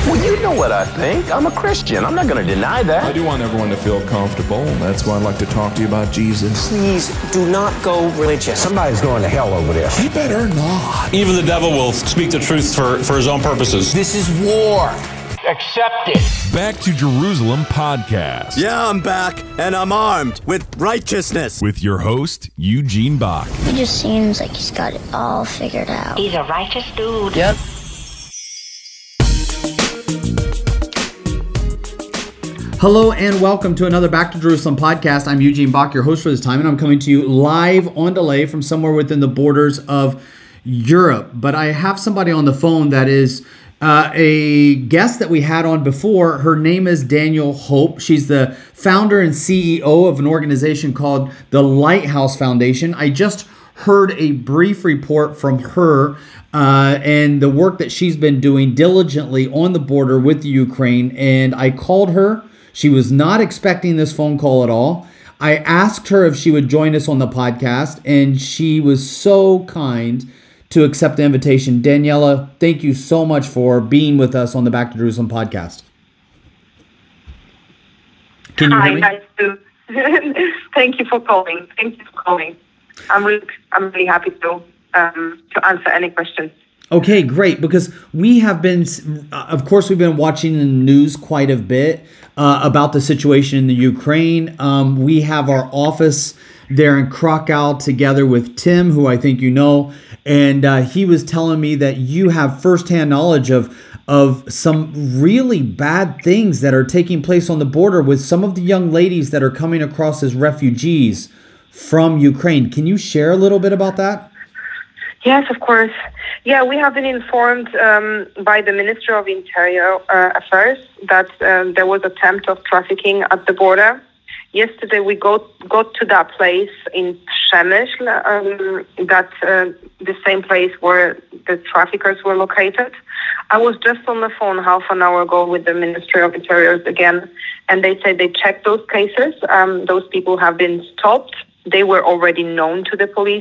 Well, you know what I think. I'm a Christian. I'm not going to deny that. I do want everyone to feel comfortable, and that's why I'd like to talk to you about Jesus. Please do not go religious. Somebody's going to hell over this. He better not. Even the devil will speak the truth for his own purposes. This is war. Accept it. Back to Jerusalem podcast. Yeah, I'm back, and I'm armed with righteousness. With your host, Eugene Bach. He just seems like he's got it all figured out. He's a righteous dude. Yep. Hello and welcome to another Back to Jerusalem podcast. I'm Eugene Bach, your host for this time, and I'm coming to you live on delay from somewhere within the borders of Europe. But I have somebody on the phone that is a guest that we had on before. Her name is Danielle Hope. She's the founder and CEO of an organization called the Lighthouse Foundation. I just heard a brief report from her and the work that she's been doing diligently on the border with the Ukraine, and I called her. She was not expecting this phone call at all. I asked her if she would join us on the podcast, and she was so kind to accept the invitation. Daniela, thank you so much for being with us on the Back to Jerusalem podcast. Can you hear me? Hi, guys. Thank you for calling. I'm really happy to answer any questions. Okay, great. Because we have been, of course, we've been watching the news quite a bit about the situation in the Ukraine. We have our office there in Krakow together with Tim, who I think you know, and he was telling me that you have firsthand knowledge of some really bad things that are taking place on the border with some of the young ladies that are coming across as refugees from Ukraine. Can you share a little bit about that? Yes, of course. Yeah, we have been informed by the Ministry of Interior Affairs that there was attempt of trafficking at the border. Yesterday, we got to that place in Przemyśl, the same place where the traffickers were located. I was just on the phone half an hour ago with the Ministry of Interior again, and they said they checked those cases. Those people have been stopped. They were already known to the police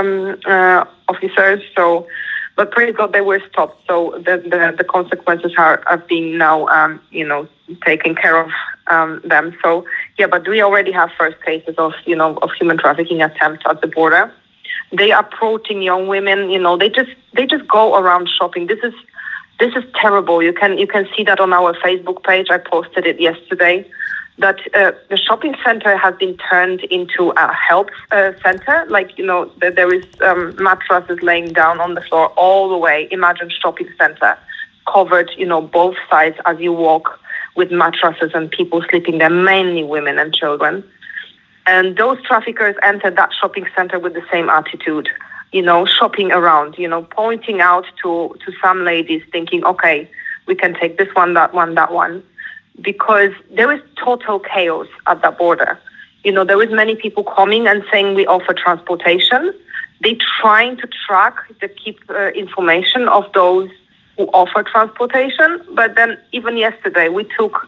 officers, but praise God, they were stopped. So the consequences are being now, taken care of them. So yeah, but we already have first cases of human trafficking attempts at the border. They are approaching young women. They just go around shopping. This is terrible. You can see that on our Facebook page. I posted it yesterday. That the shopping center has been turned into a health center. There is mattresses laying down on the floor all the way. Imagine shopping center covered, both sides as you walk with mattresses and people sleeping there, mainly women and children. And those traffickers entered that shopping center with the same attitude, shopping around, pointing out to some ladies thinking, okay, we can take this one, that one. Because there is total chaos at the border. There is many people coming and saying we offer transportation. They're trying to track the keep information of those who offer transportation. But then even yesterday, we took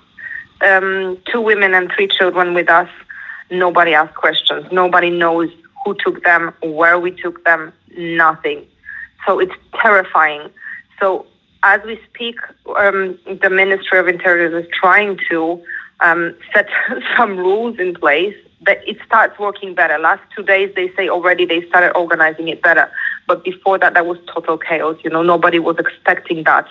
2 women and 3 children with us. Nobody asked questions. Nobody knows who took them, where we took them, nothing. So it's terrifying. So as we speak, the Ministry of Interior is trying to set some rules in place that it starts working better. Last 2 days, they say already they started organizing it better. But before that, there was total chaos. Nobody was expecting that.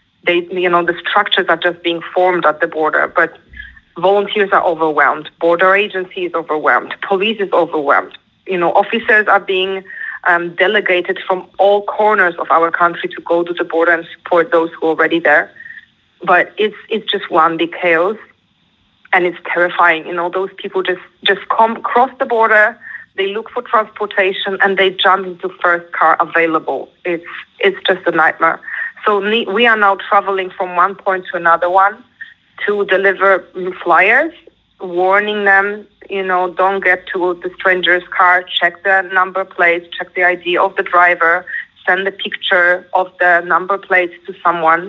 The structures are just being formed at the border, but volunteers are overwhelmed. Border agency is overwhelmed. Police is overwhelmed. Officers are being delegated from all corners of our country to go to the border and support those who are already there. But it's just one big chaos, and it's terrifying. Those people just cross the border, they look for transportation, and they jump into first car available. It's just a nightmare. So we are now traveling from one point to another one to deliver flyers, warning them, don't get to the stranger's car, check the number plates, check the ID of the driver, send a picture of the number plates to someone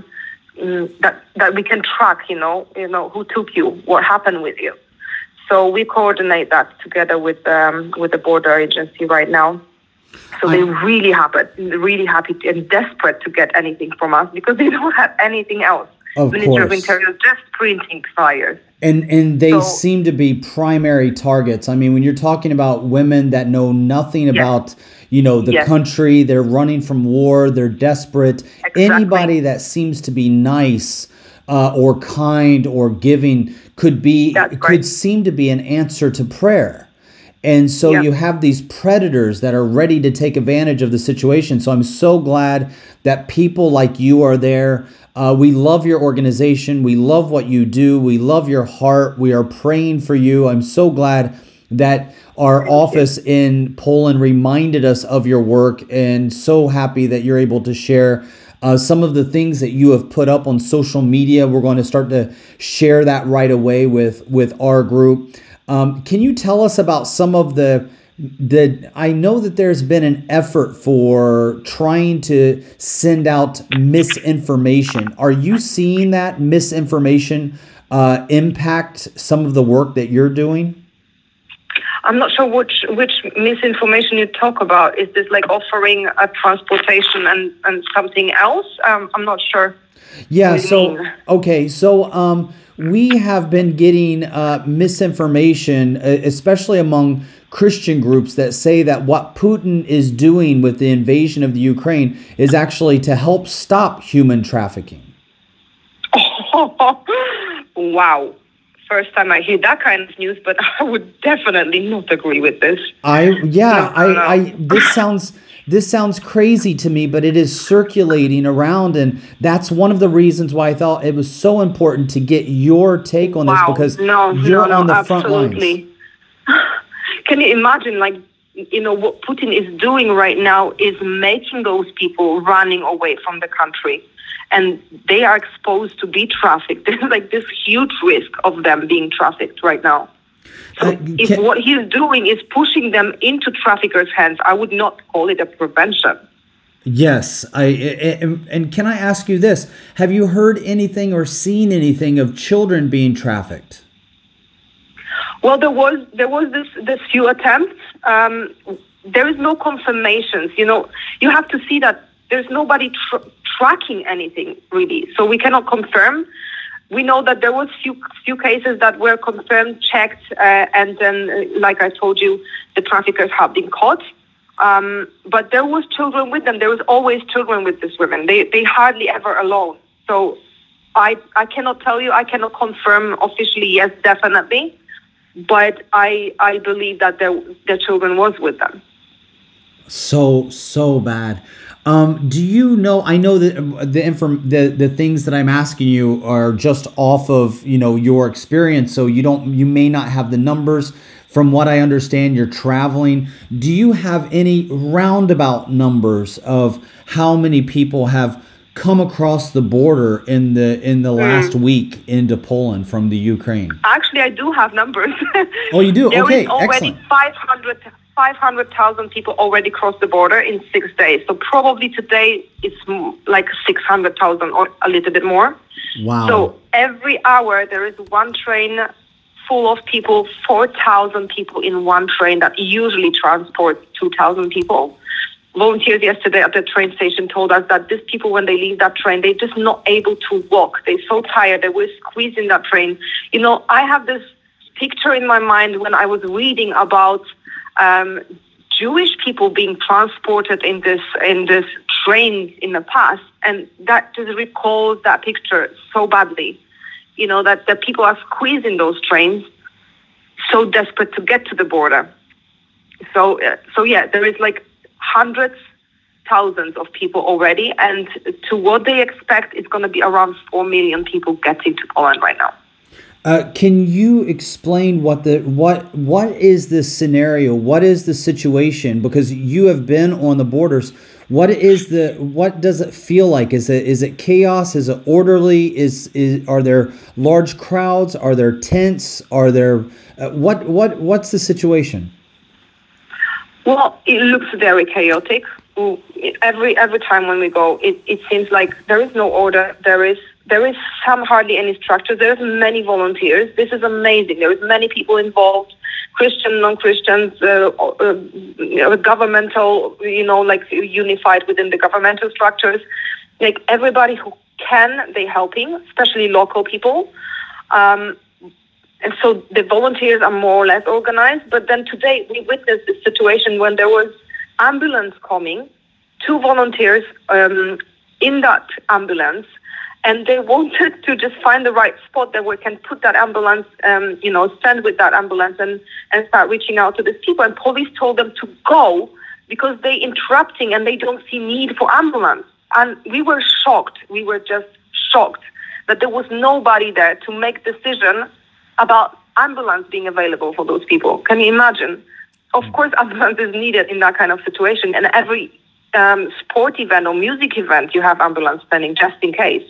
that we can track, who took you, what happened with you. So we coordinate that together with the border agency right now. So they're really happy and desperate to get anything from us because they don't have anything else. Ministry of course. Interior just printing flyers. And they seem to be primary targets. I mean, when you're talking about women that know nothing about, the country, they're running from war, they're desperate. Exactly. Anybody that seems to be nice or kind or giving could seem to be an answer to prayer. And so you have these predators that are ready to take advantage of the situation. So I'm so glad that people like you are there. We love your organization. We love what you do. We love your heart. We are praying for you. I'm so glad that our office in Poland reminded us of your work, and so happy that you're able to share some of the things that you have put up on social media. We're going to start to share that right away with our group. Can you tell us about some of the I know that there's been an effort for trying to send out misinformation. Are you seeing that misinformation impact some of the work that you're doing? I'm not sure which misinformation you talk about. Is this like offering a transportation and something else? I'm not sure. Yeah. So we have been getting misinformation, especially among Christian groups, that say that what Putin is doing with the invasion of the Ukraine is actually to help stop human trafficking. Oh, wow. First time I hear that kind of news, but I would definitely not agree with this. This sounds crazy to me, but it is circulating around, and that's one of the reasons why I thought it was so important to get your take on this, because you're on the front lines. Can you imagine, what Putin is doing right now is making those people running away from the country, and they are exposed to be trafficked. There's like this huge risk of them being trafficked right now. So if what he's doing is pushing them into traffickers' hands, I would not call it a prevention. Yes, and can I ask you this? Have you heard anything or seen anything of children being trafficked? Well, there was this few attempts. There is no confirmations. You have to see that there's nobody tracking anything really, so we cannot confirm. We know that there was few cases that were confirmed, checked, and then, like I told you, the traffickers have been caught. But there was children with them. There was always children with these women. They hardly ever alone. So I cannot tell you. I cannot confirm officially. Yes, definitely. But I believe that their children was with them. So bad. Do you know? I know that the things that I'm asking you are just off of your experience. So you may not have the numbers. From what I understand, you're traveling. Do you have any roundabout numbers of how many people have come across the border in the last week into Poland from the Ukraine? Actually, I do have numbers. Oh, you do? There Okay, is already excellent. 500,000 people already crossed the border in 6 days. So probably today it's like 600,000 or a little bit more. Wow. So every hour there is one train full of people, 4,000 people in one train that usually transports 2,000 people. Volunteers yesterday at the train station told us that these people, when they leave that train, they're just not able to walk. They're so tired. They were squeezed in that train. I have this picture in my mind when I was reading about Jewish people being transported in this train in the past, and that just recalls that picture so badly. That the people are squeezed in those trains, so desperate to get to the border. So yeah, there is like hundreds, thousands of people already, and to what they expect, it's going to be around 4 million people getting to Poland right now. Can you explain what is the scenario? What is the situation? Because you have been on the borders. What does it feel like? Is it chaos? Is it orderly? Are there large crowds? Are there tents? Are there what's the situation? Well, it looks very chaotic. Every time when we go, it seems like there is no order. There is hardly any structure. There's many volunteers. This is amazing. There is many people involved, Christian, non-Christians, governmental, unified within the governmental structures. Like everybody who can, they're helping, especially local people. And so the volunteers are more or less organized. But then today we witnessed this situation when there was ambulance coming, 2 volunteers in that ambulance, and they wanted to just find the right spot that we can put that ambulance, stand with that ambulance and start reaching out to these people. And police told them to go because they're interrupting and they don't see need for ambulance. And we were shocked. We were just shocked that there was nobody there to make decision about ambulance being available for those people. Can you imagine? Of course, ambulance is needed in that kind of situation. And every sport event or music event, you have ambulance standing just in case.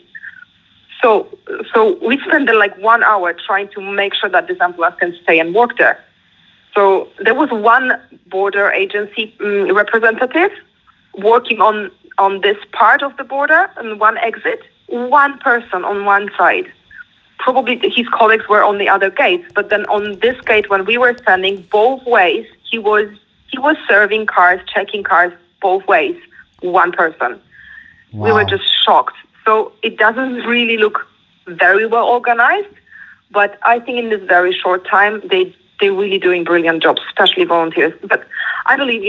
So we spent like 1 hour trying to make sure that this ambulance can stay and work there. So there was one border agency representative working on this part of the border and one exit, one person on one side. Probably his colleagues were on the other gates, but then on this gate when we were standing both ways, he was serving cars, checking cars both ways, one person. Wow. We were just shocked. So it doesn't really look very well organized, but I think in this very short time, they're really doing brilliant jobs, especially volunteers. But I believe,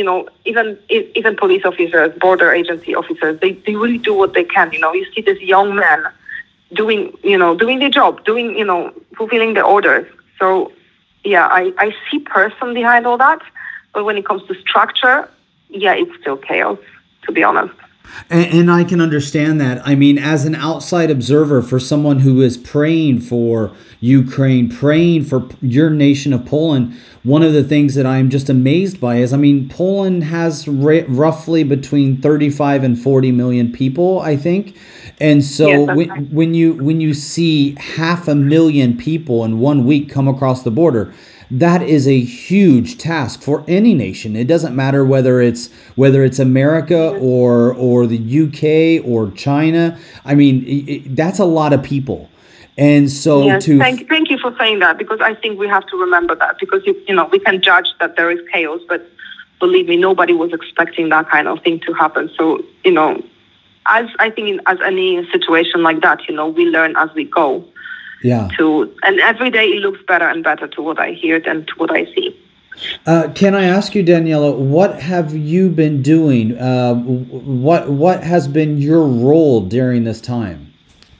even police officers, border agency officers, they really do what they can. You see this young man doing their job, fulfilling the orders. So, yeah, I see person behind all that. But when it comes to structure, yeah, it's still chaos, to be honest. And I can understand that. I mean, as an outside observer, for someone who is praying for Ukraine, praying for your nation of Poland, one of the things that I'm just amazed by is, Poland has roughly between 35 and 40 million people, I think. And so yes, when you see 500,000 people in 1 week come across the border, that is a huge task for any nation. It doesn't matter whether it's America or the UK or China. That's a lot of people. And so yes, thank you for saying that, because I think we have to remember that, because we can judge that there is chaos, but believe me, nobody was expecting that kind of thing to happen. So, as I think as any situation like that, we learn as we go. Yeah. And every day it looks better and better to what I hear than to what I see. Can I ask you, Daniela, what have you been doing? What has been your role during this time?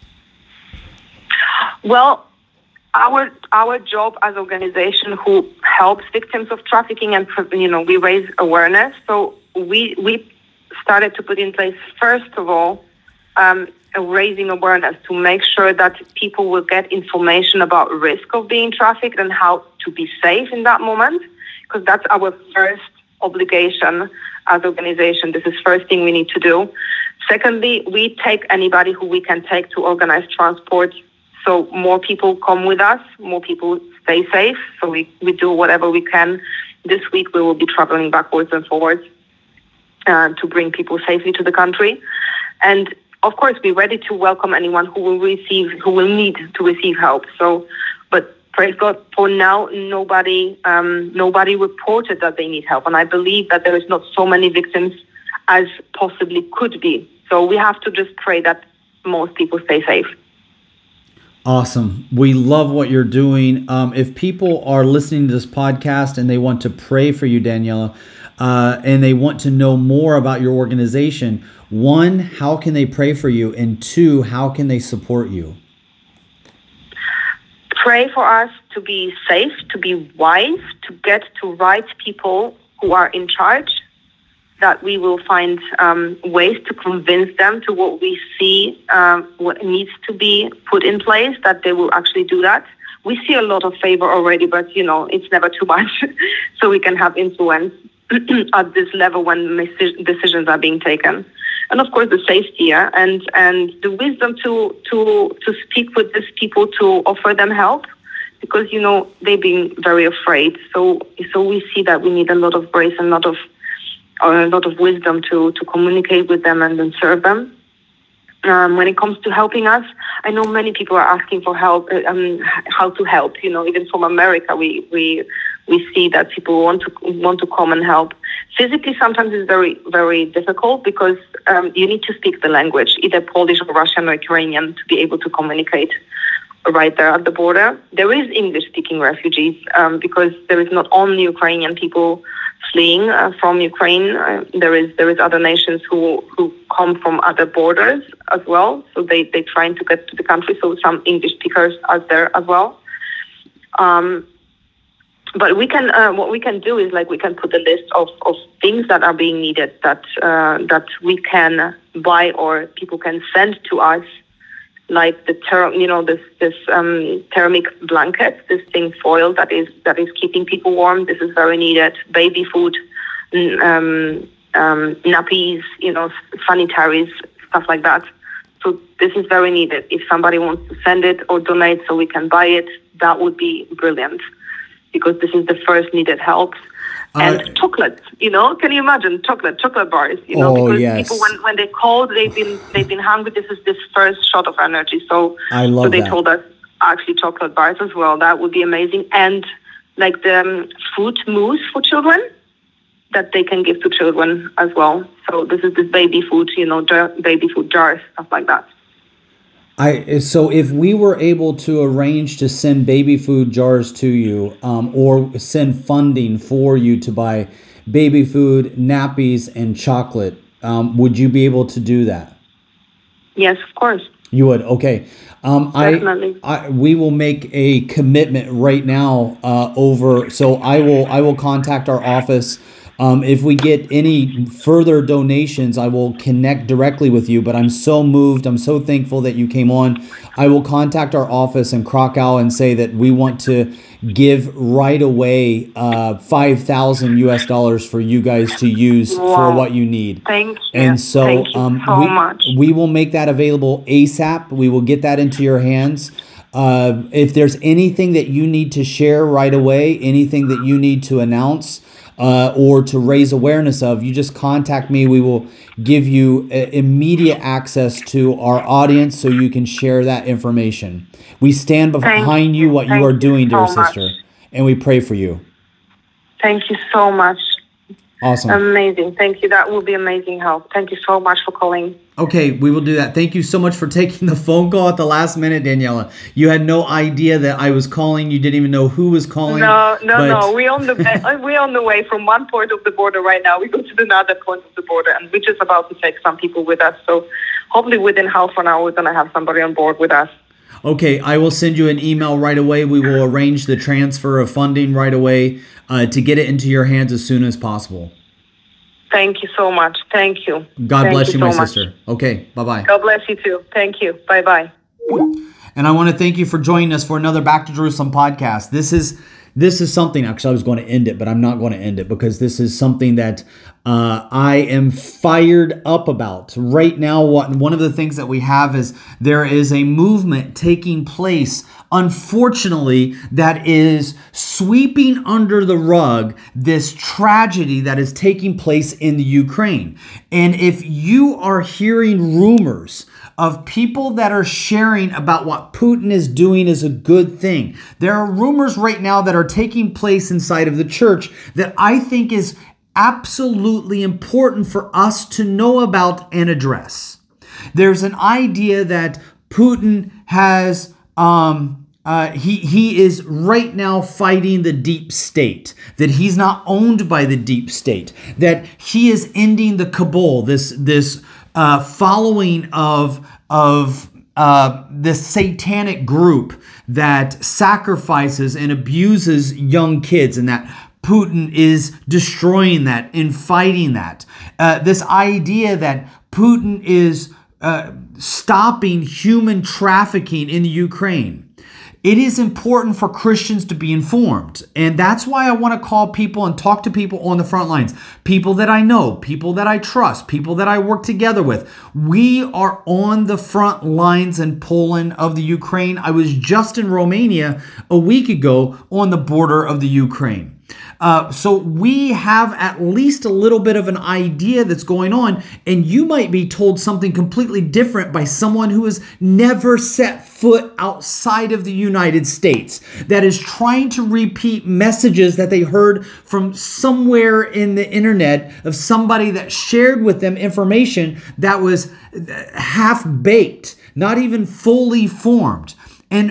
Well, our job as an organization who helps victims of trafficking, and we raise awareness. So we started to put in place, first of all, raising awareness to make sure that people will get information about risk of being trafficked and how to be safe in that moment, because that's our first obligation as an organization. This is first thing we need to do. Secondly, we take anybody who we can take to organize transport, so more people come with us, more people stay safe, so we do whatever we can. This week we will be traveling backwards and forwards to bring people safely to the country. And of course, we're ready to welcome anyone who will need to receive help. So, but praise God, for now, nobody reported that they need help, and I believe that there is not so many victims as possibly could be. So we have to just pray that most people stay safe. Awesome. We love what you're doing. If people are listening to this podcast and they want to pray for you, Daniela, and they want to know more about your organization, 1, how can they pray for you? And 2, how can they support you? Pray for us to be safe, to be wise, to get to right people who are in charge, that we will find ways to convince them to what we see, what needs to be put in place, that they will actually do that. We see a lot of favor already, but, it's never too much. So we can have influence at this level when decisions are being taken. And of course, the safety and the wisdom to speak with these people, to offer them help, because they've been very afraid. So we see that we need a lot of grace and a lot of wisdom to communicate with them and then serve them. When it comes to helping us, I know many people are asking for help, how to help. Even from America, we we see that people want to come and help. Physically, sometimes it's very, very difficult because you need to speak the language, either Polish or Russian or Ukrainian, to be able to communicate right there at the border. There is English-speaking refugees because there is not only Ukrainian people fleeing from Ukraine. There is other nations who come from other borders as well. So they're trying to get to the country. So some English speakers are there as well. But we can what we can do is like we can put a list of things that are being needed that we can buy or people can send to us, like the this thermic blanket, this thing foil that is keeping people warm. This is very needed. Baby food, nappies, sanitaries, stuff like that. So this is very needed. If somebody wants to send it or donate so we can buy it, that would be brilliant, because this is the first needed help. And chocolate, can you imagine chocolate bars? Because yes. People when they called, they've been hungry. This is this first shot of energy. So they told us actually chocolate bars as well. That would be amazing. And like the fruit mousse for children that they can give to children as well. So this is this baby food, baby food jars, stuff like that. So if we were able to arrange to send baby food jars to you, or send funding for you to buy baby food, nappies, and chocolate, would you be able to do that? Yes, of course. You would? Okay. Definitely. We will make a commitment right now so I will contact our office. If we get any further donations, I will connect directly with you. But I'm so moved. I'm so thankful that you came on. I will contact our office in Krakow and say that we want to give right away $5,000 for you guys to use for what you need. Thank you. And so, Thank you so much. We will make that available ASAP. We will get that into your hands. If there's anything that you need to share right away, anything that you need to announce, or to raise awareness of, you just contact me. We will give you immediate access to our audience so you can share that information. We stand behind you, what you are doing, dear sister, and we pray for you. Thank you so much. Awesome. Amazing. Thank you. That will be amazing help. Thank you so much for calling. Okay, we will do that. Thank you so much for taking the phone call at the last minute, Daniela. You had no idea that I was calling. You didn't even know who was calling. No. We're on the way from one point of the border right now. We go to another point of the border, and we're just about to take some people with us. So hopefully within half an hour, we're going to have somebody on board with us. Okay, I will send you an email right away. We will arrange the transfer of funding right away to get it into your hands as soon as possible. Thank you so much. Thank you. God bless you, my sister. Okay, bye-bye. God bless you too. Thank you. Bye-bye. And I want to thank you for joining us for another Back to Jerusalem podcast. This is something, actually I was going to end it, but I'm not going to end it because this is something that I am fired up about. Right now, one of the things that we have is there is a movement taking place, unfortunately, that is sweeping under the rug this tragedy that is taking place in the Ukraine. And if you are hearing rumors of people that are sharing about what Putin is doing is a good thing, there are rumors right now that are taking place inside of the church that I think is absolutely important for us to know about and address. There's an idea that Putin has he is right now fighting the deep state, that he's not owned by the deep state, that he is ending the cabal, this following of this satanic group that sacrifices and abuses young kids, and that Putin is destroying that and fighting that. This idea that Putin is stopping human trafficking in the Ukraine. It is important for Christians to be informed. And that's why I want to call people and talk to people on the front lines. People that I know, people that I trust, people that I work together with. We are on the front lines in Poland of the Ukraine. I was just in Romania a week ago on the border of the Ukraine. So we have at least a little bit of an idea that's going on, and you might be told something completely different by someone who has never set foot outside of the United States, that is trying to repeat messages that they heard from somewhere in the internet of somebody that shared with them information that was half-baked, not even fully formed. And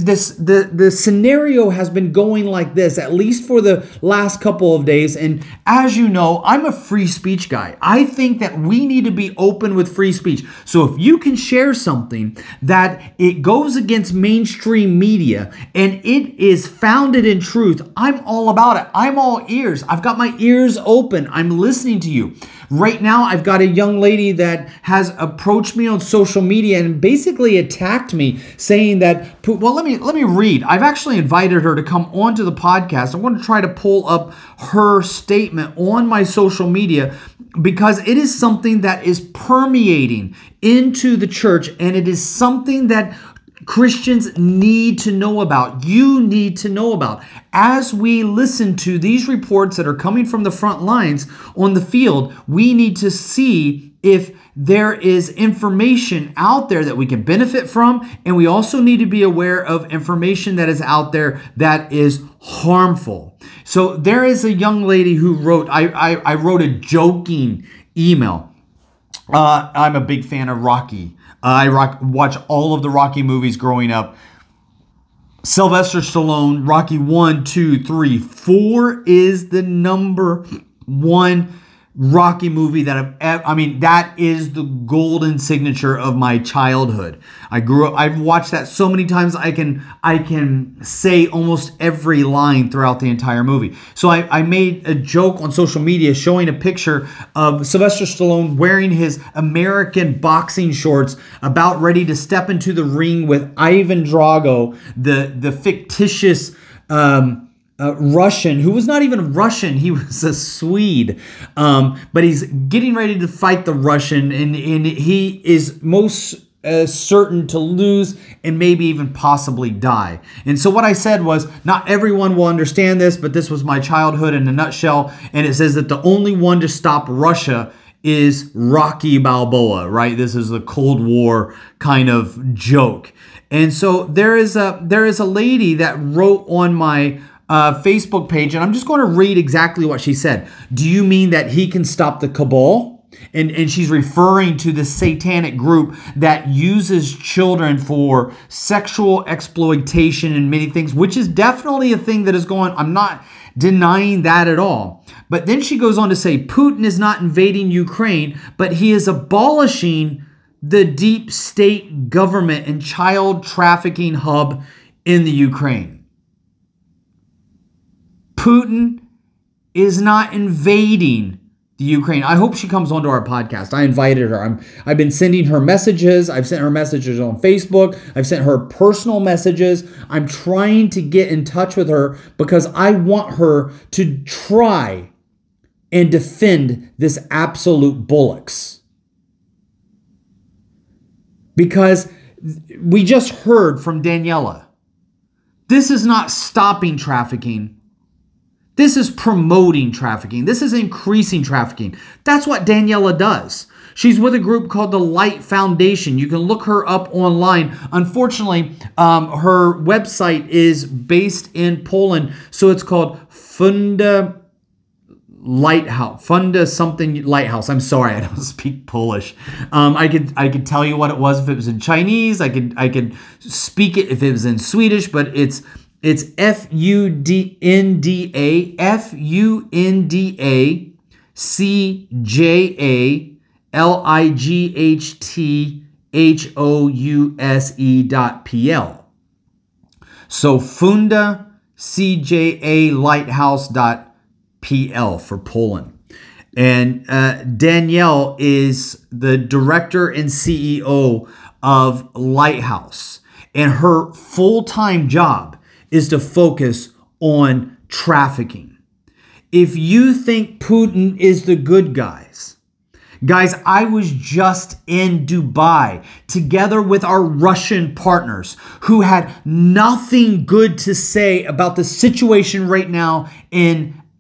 the scenario has been going like this, at least for the last couple of days. And as you know, I'm a free speech guy. I think that we need to be open with free speech. So if you can share something that it goes against mainstream media and it is founded in truth, I'm all about it. I'm all ears. I've got my ears open. I'm listening to you. Right now, I've got a young lady that has approached me on social media and basically attacked me, saying that, well, let me read. I've actually invited her to come onto the podcast. I want to try to pull up her statement on my social media because it is something that is permeating into the church, and it is something that Christians need to know about. You need to know about. As we listen to these reports that are coming from the front lines on the field, we need to see if there is information out there that we can benefit from, and we also need to be aware of information that is out there that is harmful. So there is a young lady who wrote, I wrote a joking email. I'm a big fan of Rocky. I watch all of the Rocky movies growing up. Sylvester Stallone, Rocky 1, 2, 3, 4 is the number one Rocky movie that that is the golden signature of my childhood. I've watched that so many times I can say almost every line throughout the entire movie. So I made a joke on social media showing a picture of Sylvester Stallone wearing his American boxing shorts, about ready to step into the ring with Ivan Drago, the fictitious Russian, who was not even Russian, he was a Swede. But he's getting ready to fight the Russian, and he is most certain to lose and maybe even possibly die. And so what I said was, not everyone will understand this, but this was my childhood in a nutshell. And it says that the only one to stop Russia is Rocky Balboa, right? This is the Cold War kind of joke. And so there is a lady that wrote on my Facebook page, and I'm just going to read exactly what she said. Do you mean that he can stop the cabal? And she's referring to the satanic group that uses children for sexual exploitation and many things, which is definitely a thing that is going. I'm not denying that at all. But then she goes on to say, Putin is not invading Ukraine, but he is abolishing the deep state government and child trafficking hub in the Ukraine. Putin is not invading the Ukraine. I hope she comes onto our podcast. I invited her. I've been sending her messages. I've sent her messages on Facebook. I've sent her personal messages. I'm trying to get in touch with her because I want her to try and defend this absolute bullocks. Because we just heard from Daniela. This is not stopping trafficking. This is promoting trafficking. This is increasing trafficking. That's what Daniela does. She's with a group called the Light Foundation. You can look her up online. Unfortunately, her website is based in Poland, so it's called Funda Lighthouse. Funda something Lighthouse. I'm sorry, I don't speak Polish. I could tell you what it was if it was in Chinese. I could speak it if it was in Swedish, but it's Funda CJALIGHTHOUSE.pl. So Funda CJA Lighthouse.pl for Poland. And Danielle is the director and CEO of Lighthouse. And her full-time job is to focus on trafficking. If you think Putin is the good guys, I was just in Dubai together with our Russian partners who had nothing good to say about the situation right now in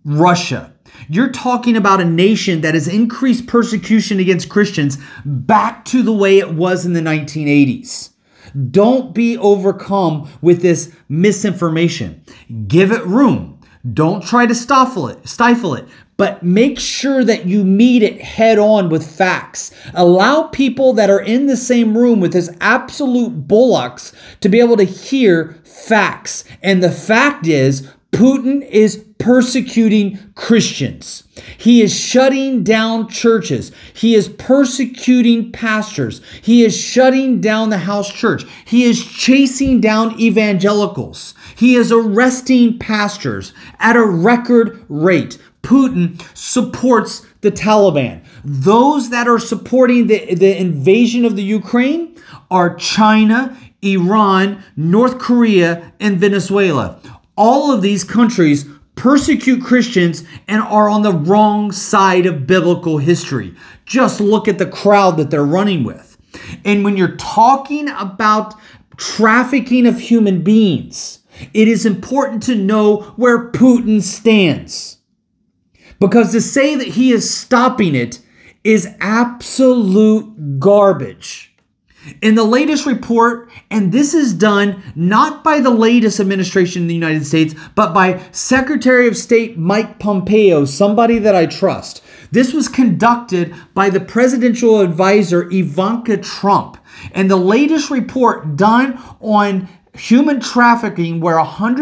Russia. You're talking about a nation that has increased persecution against Christians back to the way it was in the 1980s. Don't be overcome with this misinformation. Give it room. Don't try to stifle it, but make sure that you meet it head on with facts. Allow people that are in the same room with this absolute bullocks to be able to hear facts. And the fact is, Putin is persecuting Christians. He is shutting down churches. He is persecuting pastors. He is shutting down the house church. He is chasing down evangelicals. He is arresting pastors at a record rate. Putin supports the Taliban. Those that are supporting the invasion of the Ukraine are China, Iran, North Korea, and Venezuela. All of these countries persecute Christians and are on the wrong side of biblical history. Just look at the crowd that they're running with. And when you're talking about trafficking of human beings, it is important to know where Putin stands. Because to say that he is stopping it is absolute garbage. In the latest report, and this is done not by the latest administration in the United States, but by Secretary of State Mike Pompeo, somebody that I trust. This was conducted by the presidential advisor Ivanka Trump. And the latest report done on human trafficking, where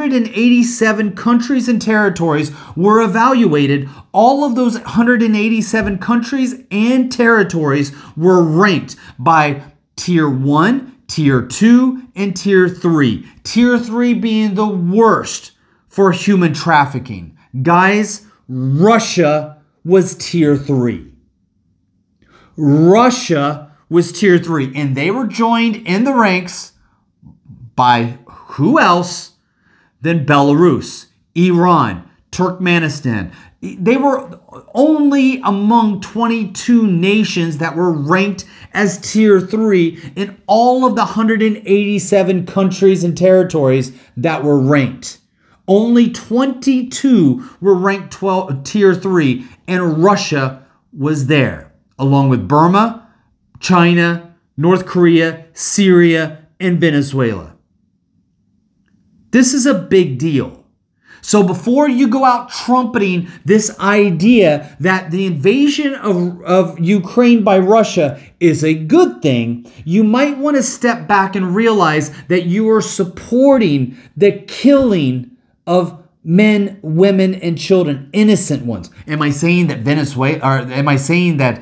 187 countries and territories were evaluated, all of those 187 countries and territories were ranked by Tier 1, Tier 2, and Tier 3. Tier 3 being the worst for human trafficking. Guys, Russia was Tier 3. Russia was Tier 3. And they were joined in the ranks by who else than Belarus, Iran, Turkmenistan. They were only among 22 nations that were ranked as Tier 3 in all of the 187 countries and territories that were ranked. Only 22 were ranked Tier 3, and Russia was there, along with Burma, China, North Korea, Syria, and Venezuela. This is a big deal. So before you go out trumpeting this idea that the invasion of Ukraine by Russia is a good thing, you might want to step back and realize that you are supporting the killing of men, women, and children, innocent ones. Am I saying that Venezuela, or am I saying that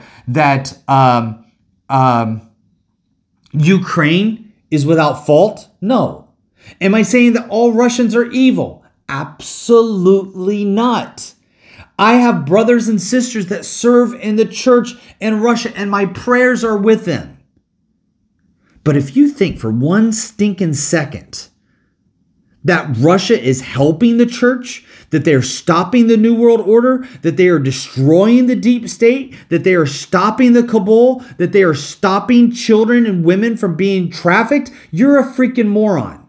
Ukraine is without fault? No. Am I saying that all Russians are evil? Absolutely not. I have brothers and sisters that serve in the church in Russia, and my prayers are with them. But if you think for one stinking second that Russia is helping the church, that they're stopping the New World Order, that they are destroying the deep state, that they are stopping the cabal, that they are stopping children and women from being trafficked, you're a freaking moron.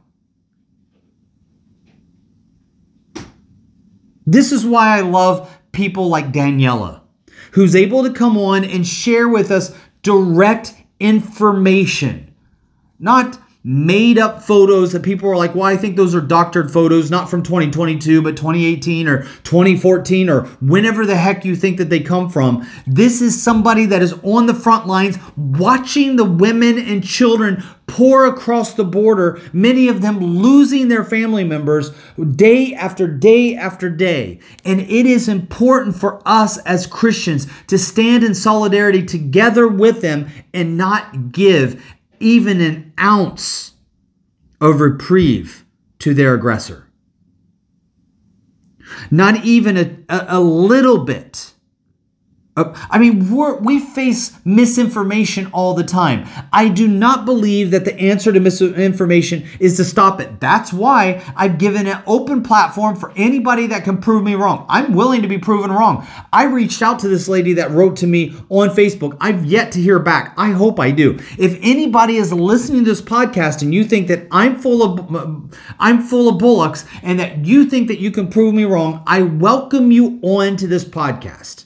This is why I love people like Daniela, who's able to come on and share with us direct information, not made up photos that people are like, well, I think those are doctored photos, not from 2022, but 2018 or 2014 or whenever the heck you think that they come from. This is somebody that is on the front lines watching the women and children pour across the border, many of them losing their family members day after day after day. And it is important for us as Christians to stand in solidarity together with them and not give even an ounce of reprieve to their aggressor. Not even a little bit We face misinformation all the time. I do not believe that the answer to misinformation is to stop it. That's why I've given an open platform for anybody that can prove me wrong. I'm willing to be proven wrong. I reached out to this lady that wrote to me on Facebook. I've yet to hear back. I hope I do. If anybody is listening to this podcast and you think that I'm full of bullocks and that you think that you can prove me wrong, I welcome you on to this podcast.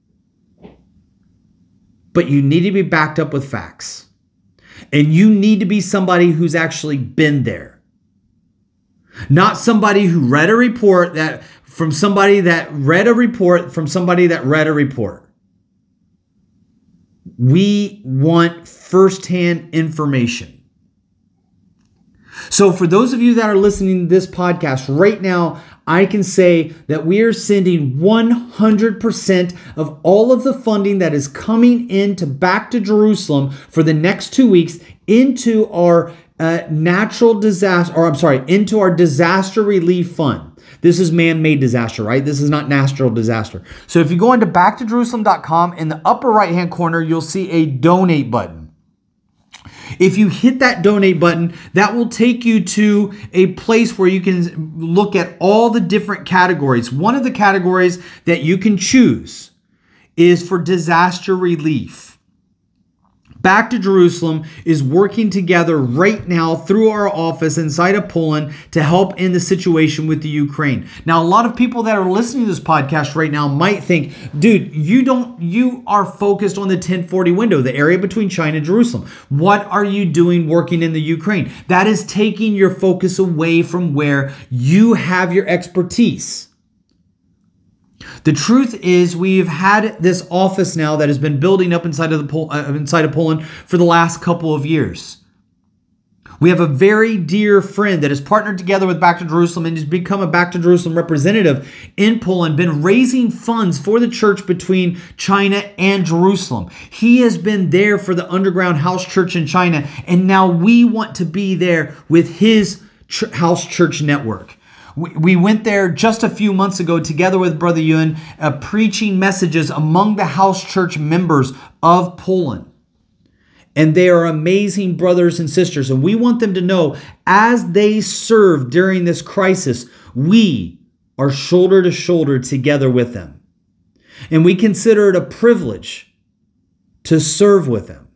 But you need to be backed up with facts. And you need to be somebody who's actually been there. Not somebody who read a report from somebody that read a report. We want firsthand information. So for those of you that are listening to this podcast right now, I can say that we are sending 100% of all of the funding that is coming into Back to Jerusalem for the next 2 weeks into our into our disaster relief fund. This is man-made disaster, right? This is not natural disaster. So if you go into backtojerusalem.com, in the upper right-hand corner, you'll see a donate button. If you hit that donate button, that will take you to a place where you can look at all the different categories. One of the categories that you can choose is for disaster relief. Back to Jerusalem is working together right now through our office inside of Poland to help in the situation with the Ukraine. Now, a lot of people that are listening to this podcast right now might think, dude, you are focused on the 1040 window, the area between China and Jerusalem. What are you doing working in the Ukraine? That is taking your focus away from where you have your expertise. The truth is, we've had this office now that has been building up inside of Poland for the last couple of years. We have a very dear friend that has partnered together with Back to Jerusalem and has become a Back to Jerusalem representative in Poland, been raising funds for the church between China and Jerusalem. He has been there for the underground house church in China, and now we want to be there with his house church network. We went there just a few months ago together with Brother Ewan, preaching messages among the house church members of Poland. And they are amazing brothers and sisters. And we want them to know, as they serve during this crisis, we are shoulder to shoulder together with them. And we consider it a privilege to serve with them.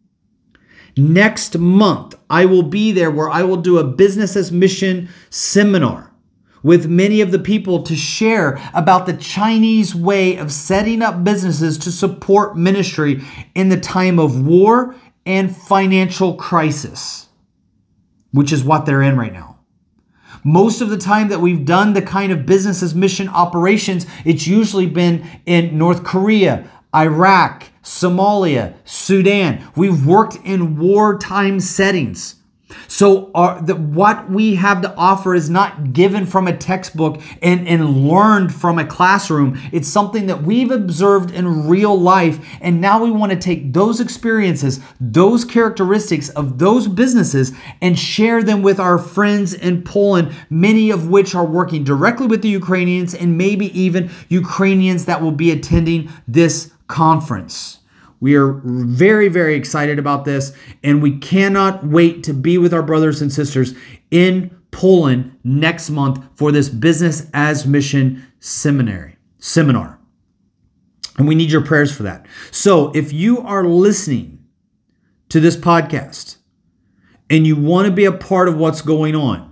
Next month, I will be there where I will do a business as mission seminar with many of the people to share about the Chinese way of setting up businesses to support ministry in the time of war and financial crisis, which is what they're in right now. Most of the time that we've done the kind of business as mission operations, it's usually been in North Korea, Iraq, Somalia, Sudan. We've worked in wartime settings. So what we have to offer is not given from a textbook and learned from a classroom. It's something that we've observed in real life. And now we want to take those experiences, those characteristics of those businesses, and share them with our friends in Poland, many of which are working directly with the Ukrainians and maybe even Ukrainians that will be attending this conference. We are very, very excited about this, and we cannot wait to be with our brothers and sisters in Poland next month for this Business as Mission seminar. And we need your prayers for that. So if you are listening to this podcast and you want to be a part of what's going on,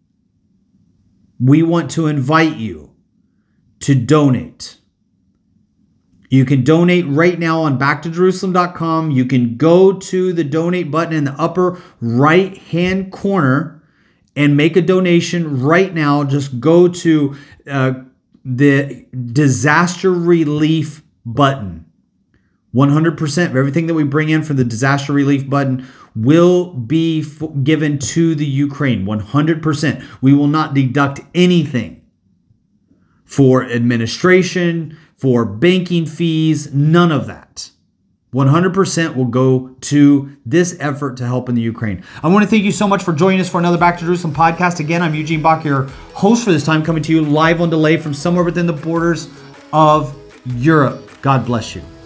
we want to invite you to donate. You can donate right now on backtojerusalem.com. You can go to the donate button in the upper right-hand corner and make a donation right now. Just go to the disaster relief button. 100% of everything that we bring in from the disaster relief button will be given to the Ukraine. 100%. We will not deduct anything for administration, for banking fees, none of that. 100% will go to this effort to help in the Ukraine. I want to thank you so much for joining us for another Back to Jerusalem podcast. Again, I'm Eugene Bach, your host for this time, coming to you live on delay from somewhere within the borders of Europe. God bless you.